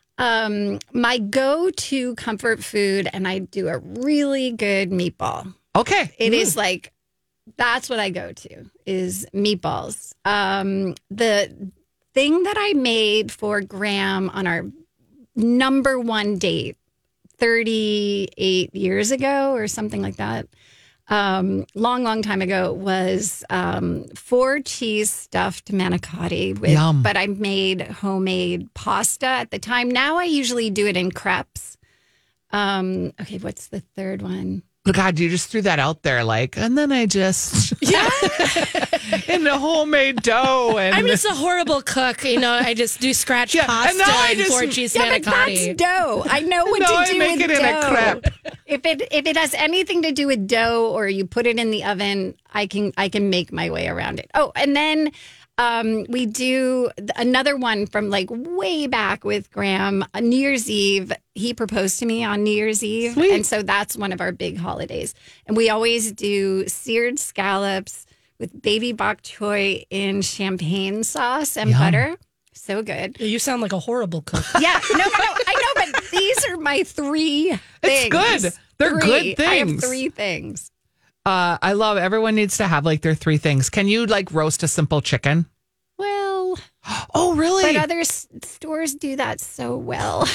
Speaker 5: um my go-to comfort food, and I do a really good meatball.
Speaker 3: Okay.
Speaker 5: It
Speaker 3: Ooh.
Speaker 5: is like, that's what I go to is meatballs. Um, the thing that I made for Graham on our number one date thirty-eight years ago or something like that, um, long, long time ago, was um, four cheese stuffed manicotti. With,
Speaker 3: Yum.
Speaker 5: But I made homemade pasta at the time. Now I usually do it in crepes. Um, okay, what's the third one?
Speaker 3: God, you just threw that out there, like, and then I just
Speaker 8: Yeah.
Speaker 3: in the homemade dough, and
Speaker 8: I'm just a horrible cook. You know, I just do scratch
Speaker 3: Yeah,
Speaker 8: pasta
Speaker 3: and now I
Speaker 8: and
Speaker 3: just-
Speaker 8: four cheese
Speaker 5: Yeah, but
Speaker 8: manicotti.
Speaker 5: that's dough. I know what
Speaker 3: No,
Speaker 5: to
Speaker 3: I
Speaker 5: do
Speaker 3: make
Speaker 5: with
Speaker 3: it in a
Speaker 5: dough.
Speaker 3: crepe.
Speaker 5: If it if it has anything to do with dough or you put it in the oven, I can I can make my way around it. Oh, and then um, we do another one from like way back with Graham. On New Year's Eve, he proposed to me on New Year's Eve,
Speaker 3: Sweet.
Speaker 5: and so that's one of our big holidays. And we always do seared scallops with baby bok choy in champagne sauce and
Speaker 3: Yum.
Speaker 5: butter. So good.
Speaker 8: You sound like a horrible cook.
Speaker 5: Yeah, no, no, no. I know, but these are my three things.
Speaker 3: It's good. They're
Speaker 5: Three.
Speaker 3: good
Speaker 5: I have
Speaker 3: things.
Speaker 5: three things.
Speaker 3: Uh, I love everyone needs to have like their three things. Can you like roast a simple chicken?
Speaker 5: Well,
Speaker 3: Oh, really?
Speaker 5: but other s- stores do that so well.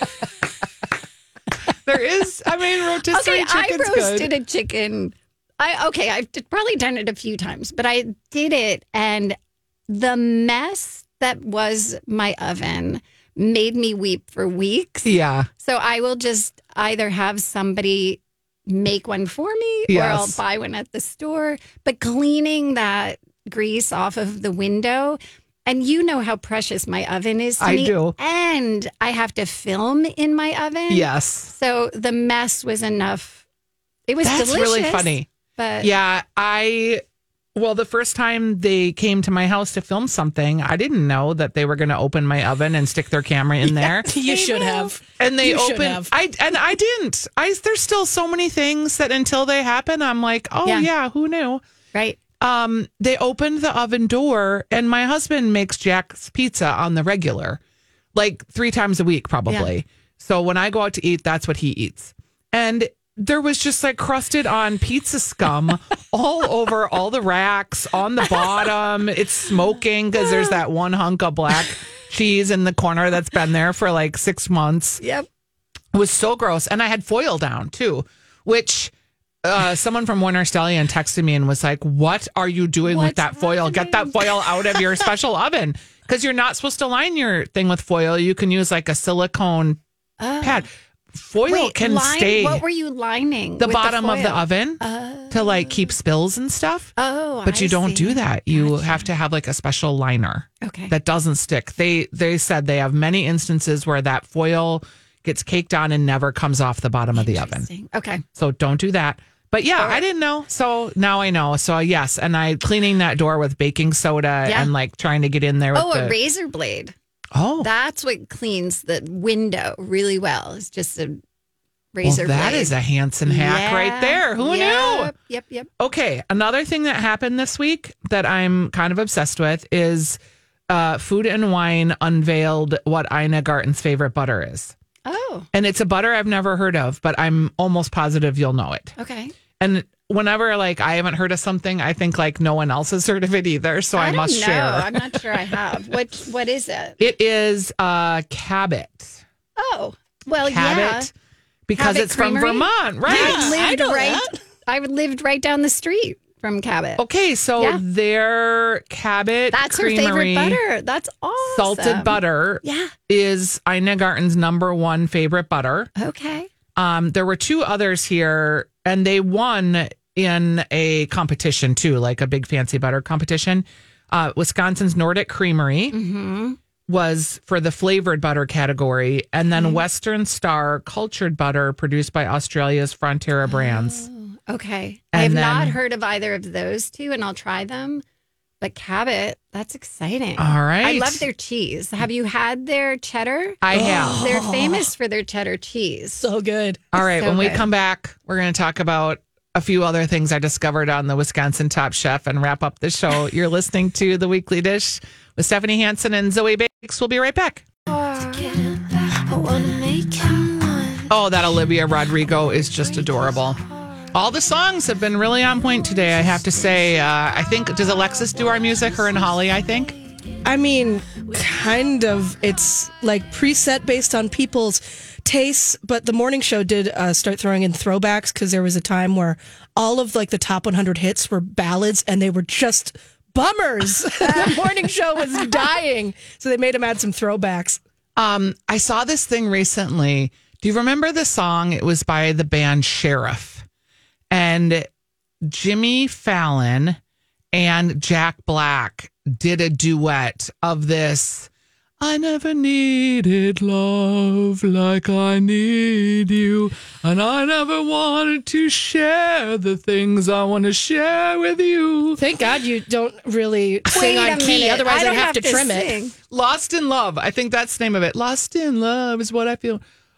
Speaker 3: There is. I mean, rotisserie
Speaker 5: Okay, I
Speaker 3: chicken's
Speaker 5: roasted
Speaker 3: good.
Speaker 5: a chicken. I okay, I've d- probably done it a few times, but I did it, and the mess that was my oven made me weep for weeks.
Speaker 3: Yeah.
Speaker 5: So I will just either have somebody make one for me
Speaker 3: Yes.
Speaker 5: or I'll buy one at the store. But cleaning that grease off of the window, and you know how precious my oven is to
Speaker 3: I
Speaker 5: me.
Speaker 3: do.
Speaker 5: And I have to film in my oven.
Speaker 3: Yes.
Speaker 5: So the mess was enough. It was
Speaker 3: That's
Speaker 5: delicious.
Speaker 3: really funny.
Speaker 5: But
Speaker 3: Yeah, I. Well, the first time they came to my house to film something, I didn't know that they were going to open my oven and stick their camera in there.
Speaker 8: You should have.
Speaker 3: And they
Speaker 8: You should
Speaker 3: opened.
Speaker 8: have.
Speaker 3: I and I didn't. I there's still so many things that until they happen, I'm like, oh yeah,
Speaker 5: Yeah.
Speaker 3: who knew?
Speaker 5: right.
Speaker 3: Um, they opened the oven door, and my husband makes Jack's pizza on the regular, like three times a week, probably. So when I go out to eat, that's what he eats. And there was just like crusted on pizza scum all over all the racks on the bottom. It's smoking because there's that one hunk of black cheese in the corner that's been there for like six months.
Speaker 5: Yep.
Speaker 3: It was so gross. And I had foil down too, which uh, someone from Warner Stallion texted me and was like, what are you doing with
Speaker 5: What's
Speaker 3: that foil? Get that foil out of your special oven. Because you're not supposed to line your thing with foil. You can use like a silicone pad. Foil
Speaker 5: Wait,
Speaker 3: can
Speaker 5: line-
Speaker 3: stay
Speaker 5: What were you lining?
Speaker 3: the
Speaker 5: with
Speaker 3: bottom of the
Speaker 5: foil?
Speaker 3: oven to like keep spills and stuff.
Speaker 5: Oh,
Speaker 3: But you
Speaker 5: I
Speaker 3: don't
Speaker 5: see.
Speaker 3: do that. You have to have like a special liner
Speaker 5: Okay.
Speaker 3: that doesn't stick. They they said they have many instances where that foil gets caked on and never comes off the bottom of the oven.
Speaker 5: Interesting. Okay.
Speaker 3: So don't do that. But yeah, I didn't know. So now I know. So yes, and I cleaning that door with baking soda
Speaker 5: Yeah.
Speaker 3: and like trying to get in there with
Speaker 5: Oh,
Speaker 3: the
Speaker 5: a razor blade.
Speaker 3: Oh,
Speaker 5: That's what cleans the window really well. It's just a razor
Speaker 3: well, that
Speaker 5: blade.
Speaker 3: is a Hansen hack
Speaker 5: Yeah.
Speaker 3: right there. Who knew?
Speaker 5: Yep, Yep, yep.
Speaker 3: Okay, another thing that happened this week that I'm kind of obsessed with is uh, Food and Wine unveiled what Ina Garten's favorite butter is.
Speaker 5: Oh,
Speaker 3: And it's a butter I've never heard of, but I'm almost positive you'll know it.
Speaker 5: okay.
Speaker 3: And whenever like I haven't heard of something, I think like no one else has heard of it either. So I,
Speaker 5: don't
Speaker 3: must
Speaker 5: know.
Speaker 3: share.
Speaker 5: I'm not sure I have. What What is it?
Speaker 3: It is uh, Cabot.
Speaker 5: Oh, well,
Speaker 3: Cabot.
Speaker 5: yeah.
Speaker 3: Because
Speaker 5: Cabot
Speaker 3: it's from
Speaker 5: Creamery?
Speaker 3: Vermont, right?
Speaker 5: I lived
Speaker 8: I know
Speaker 5: right.
Speaker 8: that.
Speaker 5: I lived right down the street from Cabot.
Speaker 3: Okay, so
Speaker 5: Yeah.
Speaker 3: their Cabot
Speaker 5: That's her
Speaker 3: Creamery
Speaker 5: favorite butter. That's awesome.
Speaker 3: salted butter
Speaker 5: Yeah.
Speaker 3: is Ina Garten's number one favorite butter.
Speaker 5: Okay.
Speaker 3: Um, there were two others here, and they won in a competition too, like a big fancy butter competition. Uh, Wisconsin's Nordic Creamery
Speaker 5: Mm-hmm.
Speaker 3: was for the flavored butter category, and then Western Star cultured butter produced by Australia's Frontiera Brands.
Speaker 5: Okay. I
Speaker 3: And
Speaker 5: have
Speaker 3: then-
Speaker 5: not heard of either of those two, and I'll try them. But Cabot, that's exciting.
Speaker 3: All right.
Speaker 5: I love their cheese. Have you had their cheddar?
Speaker 3: I have.
Speaker 5: They're famous for their cheddar cheese.
Speaker 8: So good.
Speaker 3: All right,
Speaker 5: so
Speaker 3: when we
Speaker 5: good.
Speaker 3: come back, we're going to talk about a few other things I discovered on the Wisconsin Top Chef and wrap up the show. You're listening to The Weekly Dish with Stephanie Hansen and Zoe Bakes. We'll be right back. Oh, that Olivia Rodrigo is just adorable. All the songs have been really on point today, I have to say. Uh, I think, does Alexis do our music? Her and Holly, I think.
Speaker 8: I mean, kind of. It's like preset based on people's tastes, but the morning show did uh, start throwing in throwbacks because there was a time where all of like the top one hundred hits were ballads and they were just bummers. The morning show was dying, so they made them add some throwbacks.
Speaker 3: Um, I saw this thing recently. Do you remember the song? It was by the band Sheriff. And Jimmy Fallon and Jack Black did a duet of this. I never needed love like I need you. And I never wanted to share the things I want to share with you.
Speaker 8: Thank God you don't really sing on key.
Speaker 5: minute.
Speaker 8: Otherwise,
Speaker 5: I
Speaker 8: I'd
Speaker 5: don't
Speaker 8: have,
Speaker 5: have
Speaker 8: to
Speaker 5: to
Speaker 8: trim
Speaker 5: sing.
Speaker 8: it.
Speaker 3: Lost in Love. I think that's the name of it. Lost in Love is what I feel.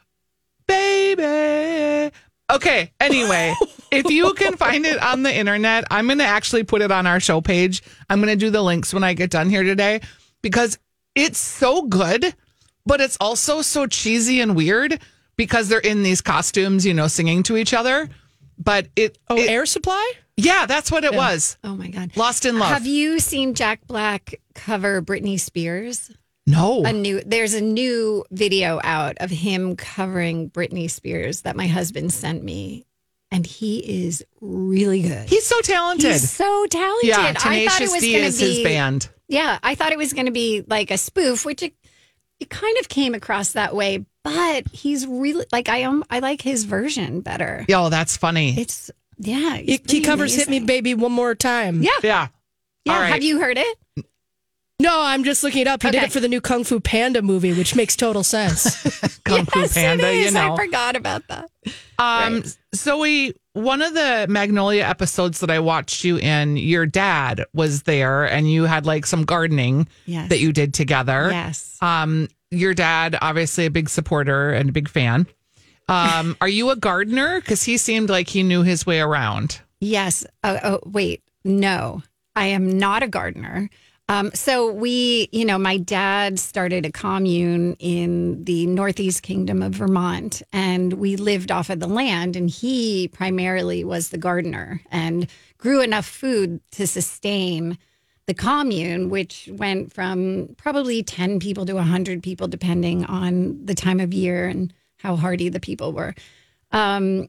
Speaker 3: Baby. Okay, anyway, if you can find it on the internet, I'm going to actually put it on our show page. I'm going to do the links when I get done here today because it's so good, but it's also so cheesy and weird because they're in these costumes, you know, singing to each other. But it...
Speaker 8: Oh,
Speaker 3: it,
Speaker 8: Air Supply?
Speaker 3: Yeah, that's what it
Speaker 8: Yeah.
Speaker 3: was.
Speaker 5: Oh, my God.
Speaker 3: Lost in Love.
Speaker 5: Have you seen Jack Black cover Britney Spears?
Speaker 3: No.
Speaker 5: A new there's a new video out of him covering Britney Spears that my husband sent me, and he is really good.
Speaker 3: He's so talented.
Speaker 5: He's so talented.
Speaker 3: Yeah,
Speaker 5: I thought it
Speaker 3: Tenacious
Speaker 5: was
Speaker 3: D
Speaker 5: going
Speaker 3: is
Speaker 5: to be
Speaker 3: his band.
Speaker 5: Yeah, I thought it was going to be like a spoof, which it, it kind of came across that way. But he's really like I am. I like his version better.
Speaker 3: Yo, that's funny.
Speaker 5: It's yeah.
Speaker 8: He, he covers "Hit Me, Baby, One More Time."
Speaker 5: Yeah,
Speaker 3: yeah,
Speaker 5: yeah.
Speaker 3: All right.
Speaker 5: Have you heard it?
Speaker 8: No, I'm just looking it up. He did
Speaker 5: Okay.
Speaker 8: it for the new Kung Fu Panda movie, which makes total sense.
Speaker 3: Kung Fu
Speaker 5: Yes,
Speaker 3: Panda,
Speaker 5: it is.
Speaker 3: you know.
Speaker 5: I forgot about that.
Speaker 3: Um, Zoe, one of the Magnolia episodes that I watched you in, your dad was there, and you had like some gardening
Speaker 5: Yes.
Speaker 3: that you did together.
Speaker 5: Yes.
Speaker 3: Um, your dad, obviously a big supporter and a big fan. Um, are you a gardener? Because he seemed like he knew his way around.
Speaker 5: Yes. Oh, oh, wait. No, I am not a gardener. Um, so we, you know, my dad started a commune in the Northeast Kingdom of Vermont, and we lived off of the land, and he primarily was the gardener and grew enough food to sustain the commune, which went from probably ten people to one hundred people, depending on the time of year and how hardy the people were. Um,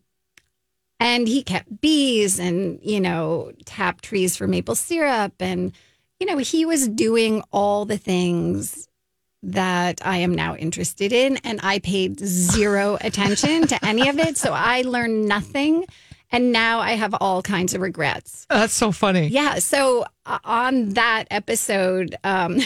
Speaker 5: and he kept bees and, you know, tapped trees for maple syrup. And, you know, he was doing all the things that I am now interested in. And I paid zero attention to any of it. So I learned nothing. And now I have all kinds of regrets.
Speaker 3: That's so funny.
Speaker 5: Yeah. So uh, on that episode, um,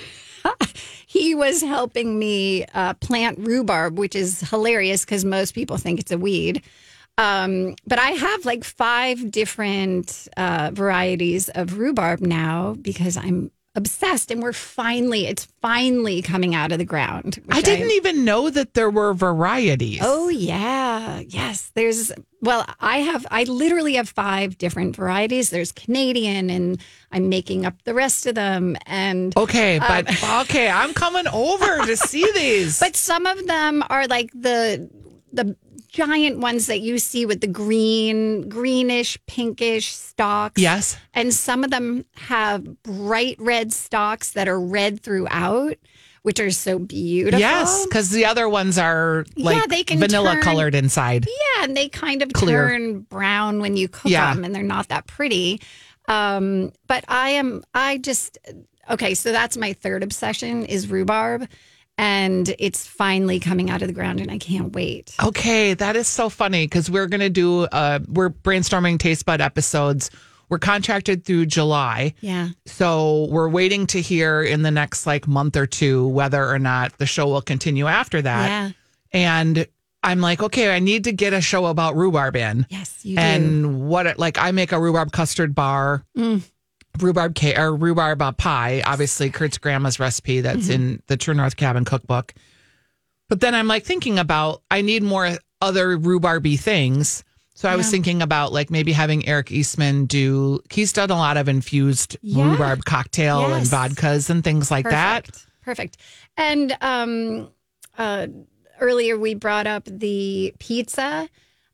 Speaker 5: he was helping me uh, plant rhubarb, which is hilarious because most people think it's a weed. Um, but I have like five different uh, varieties of rhubarb now because I'm obsessed, and we're finally, it's finally coming out of the ground.
Speaker 3: I didn't even know that there were varieties.
Speaker 5: Oh, yeah. Yes. There's, well, I have, I literally have five different varieties. There's Canadian, and I'm making up the rest of them. And
Speaker 3: Okay, but
Speaker 5: um,
Speaker 3: okay, I'm coming over to see these.
Speaker 5: But some of them are like the, the, giant ones that you see with the green, greenish, pinkish stalks.
Speaker 3: Yes.
Speaker 5: And some of them have bright red stalks that are red throughout, which are so beautiful.
Speaker 3: Yes, because the other ones are like
Speaker 5: Yeah, they can
Speaker 3: vanilla
Speaker 5: turn-
Speaker 3: colored inside.
Speaker 5: Yeah, and they kind of
Speaker 3: Clear.
Speaker 5: turn brown when you cook
Speaker 3: Yeah.
Speaker 5: them, and they're not that pretty. Um, but I am, I just, okay, so that's my third obsession is rhubarb. And it's finally coming out of the ground, and I can't wait.
Speaker 3: Okay, that is so funny because we're going to do, uh, we're brainstorming taste bud episodes. We're contracted through July.
Speaker 5: Yeah.
Speaker 3: So we're waiting to hear in the next like month or two whether or not the show will continue after that.
Speaker 5: Yeah.
Speaker 3: And I'm like, okay, I need to get a show about rhubarb in.
Speaker 5: Yes, you do.
Speaker 3: And what, it, like, I make a rhubarb custard bar.
Speaker 5: Mm.
Speaker 3: Rhubarb cake or rhubarb uh, pie, obviously Kurt's grandma's recipe that's
Speaker 5: Mm-hmm.
Speaker 3: in the True North Cabin cookbook. But then I'm like thinking about I need more other rhubarby things. So I was
Speaker 5: Yeah.
Speaker 3: thinking about like maybe having Eric Eastman do. He's done a lot of infused
Speaker 5: Yeah.
Speaker 3: rhubarb cocktail and
Speaker 5: Yes.
Speaker 3: vodkas and things like that.
Speaker 5: Perfect. Perfect. And um, uh, earlier we brought up the pizza.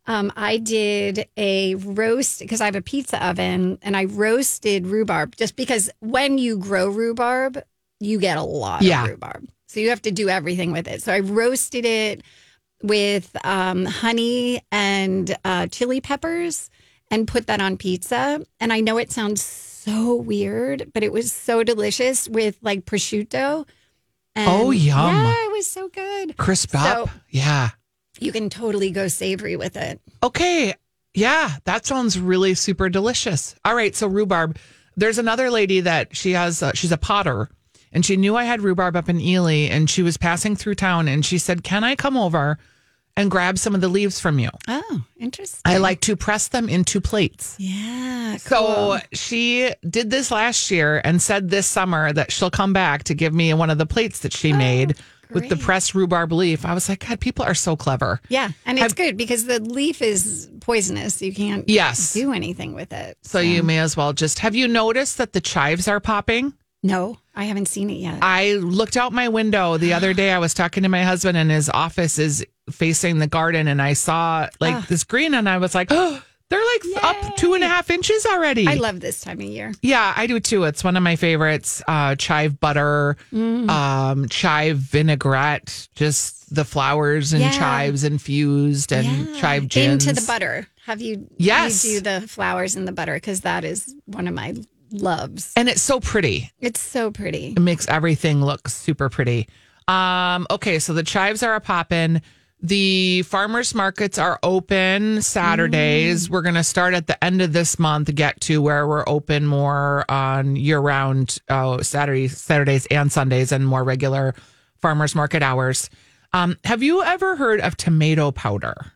Speaker 5: Um, I did a roast because I have a pizza oven, and I roasted rhubarb just because when you grow rhubarb, you get a lot
Speaker 3: Yeah.
Speaker 5: of rhubarb. So you have to do everything with it. So I roasted it with um, honey and uh, chili peppers and put that on pizza. And I know it sounds so weird, but it was so delicious with like prosciutto. And
Speaker 3: Oh, yum.
Speaker 5: Yeah, it was so good.
Speaker 3: Crisp
Speaker 5: So
Speaker 3: up. Yeah.
Speaker 5: you can totally go savory with it.
Speaker 3: Okay. Yeah, that sounds really super delicious. All right, so rhubarb. There's another lady that she has, uh, she's a potter, and she knew I had rhubarb up in Ely, and she was passing through town, and she said, can I come over and grab some of the leaves from you?
Speaker 5: Oh, interesting.
Speaker 3: I like to press them into plates.
Speaker 5: Yeah.
Speaker 3: So
Speaker 5: cool.
Speaker 3: she did this last year and said this summer that she'll come back to give me one of the plates that she made with the
Speaker 5: great.
Speaker 3: pressed rhubarb leaf. I was like, God, people are so clever.
Speaker 5: Yeah, and it's
Speaker 3: Have-
Speaker 5: good because the leaf is poisonous. You can't
Speaker 3: Yes.
Speaker 5: do anything with it.
Speaker 3: So you may as well just, have you noticed that the chives are popping?
Speaker 5: No, I haven't seen it yet.
Speaker 3: I looked out my window the other day. I was talking to my husband, and his office is facing the garden, and I saw like
Speaker 5: Ah.
Speaker 3: this green, and I was like, oh, they're like up two and a half inches already.
Speaker 5: I love this time of year.
Speaker 3: Yeah, I do too. It's one of my favorites. Uh, chive butter,
Speaker 5: Mm.
Speaker 3: um, chive vinaigrette, just the flowers and
Speaker 5: Yeah.
Speaker 3: chives infused, and
Speaker 5: Yeah.
Speaker 3: chive gins.
Speaker 5: Into the butter. Have you?
Speaker 3: Yes.
Speaker 5: You do the flowers in the butter because that is one of my loves.
Speaker 3: And it's so pretty.
Speaker 5: It's so pretty.
Speaker 3: It makes everything look super pretty. Um, okay, so the chives are a poppin'. The farmers markets are open Saturdays.
Speaker 5: Mm.
Speaker 3: We're going to start at the end of this month, get to where we're open more on year round uh, Saturdays, Saturdays and Sundays, and more regular farmers market hours. Um, have you ever heard of tomato powder?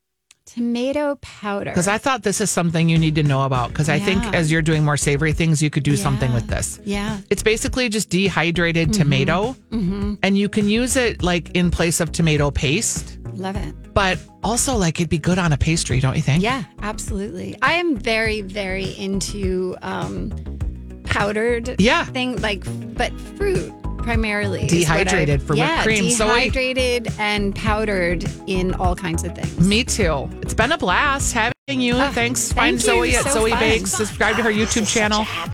Speaker 5: Tomato powder.
Speaker 3: Because I thought this is something you need to know about. Because I think
Speaker 5: Yeah.
Speaker 3: as you're doing more savory things, you could do something
Speaker 5: Yeah.
Speaker 3: with this.
Speaker 5: Yeah.
Speaker 3: It's basically just dehydrated tomato,
Speaker 5: Mm-hmm.
Speaker 3: and you can use it like in place of tomato paste.
Speaker 5: Love it.
Speaker 3: But also, like, it'd be good on a pastry, don't you think?
Speaker 5: Yeah, absolutely. I am very, very into um, powdered
Speaker 3: Yeah.
Speaker 5: thing, like, but fruit primarily. is what
Speaker 3: Dehydrated
Speaker 5: I-
Speaker 3: for whipped
Speaker 5: yeah,
Speaker 3: cream. So I-
Speaker 5: dehydrated and powdered in all kinds of things.
Speaker 3: Me too. It's been a blast having you.
Speaker 5: Ah,
Speaker 3: Thanks.
Speaker 5: thank
Speaker 3: Find
Speaker 5: you.
Speaker 3: Zoe at
Speaker 5: So
Speaker 3: Zoe
Speaker 5: fun.
Speaker 3: Bakes. Subscribe to her YouTube channel.